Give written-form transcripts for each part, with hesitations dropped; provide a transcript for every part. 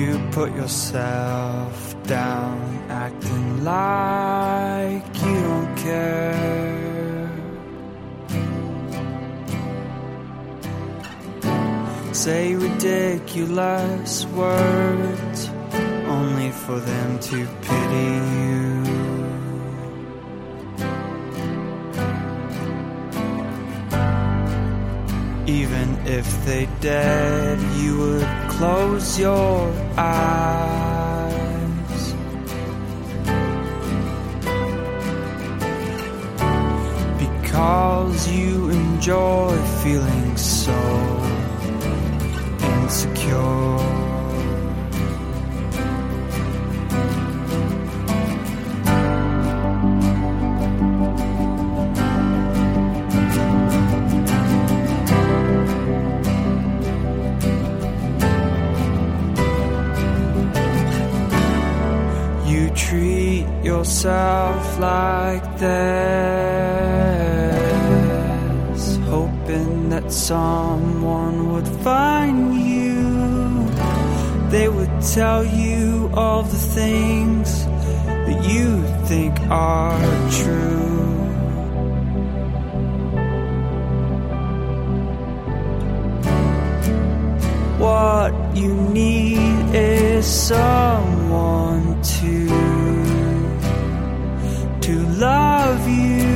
you put yourself down, acting like you don't care. Say ridiculous words only for them to pity you. Even if they did, you would close your eyes, because you enjoy feeling so insecure. Treat yourself like this, hoping that someone would find you. They would tell you all the things that you think are true. What you need is someone to love you,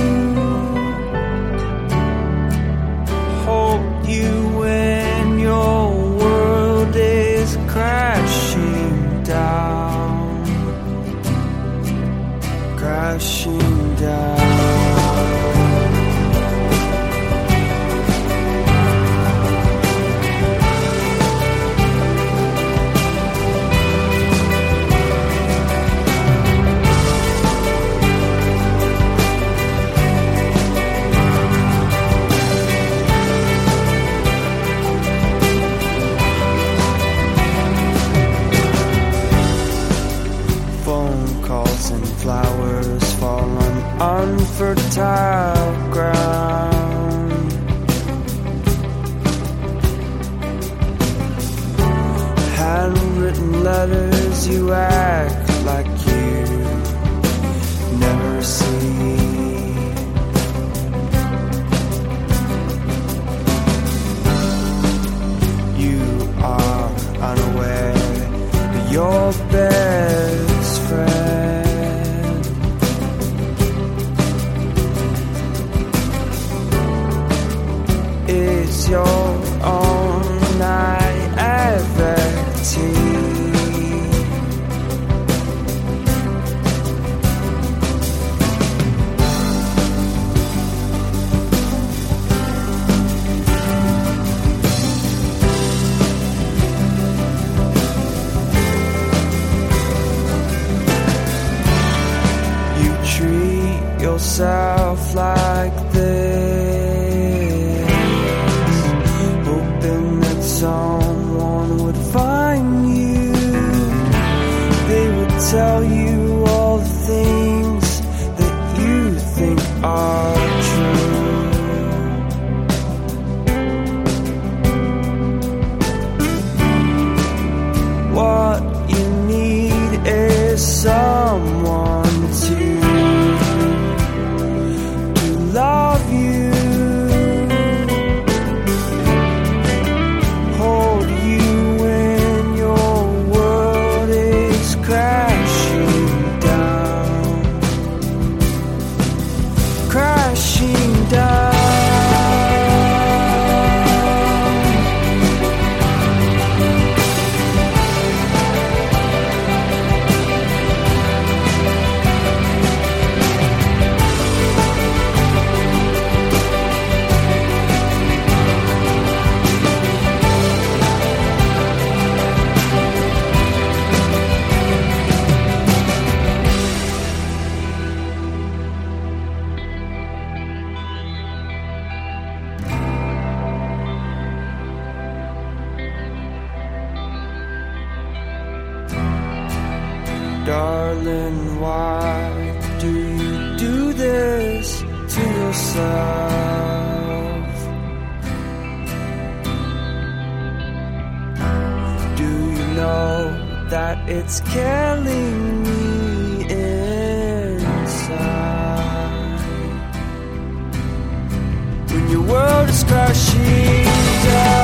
hold you when your world is crashing down, crashing down. Flowers fall on unfertile ground. Handwritten letters you act like you never see. You are unaware that your best friend is your own naivety. You treat yourself like this, hoping that someone would find you. They would tell you all the things that you think are true. What you need is someone to love you, hold you when your world is crashing down, crashing down. Darling, why do you do this to yourself? Do you know that it's killing me inside. When your world is crashing down,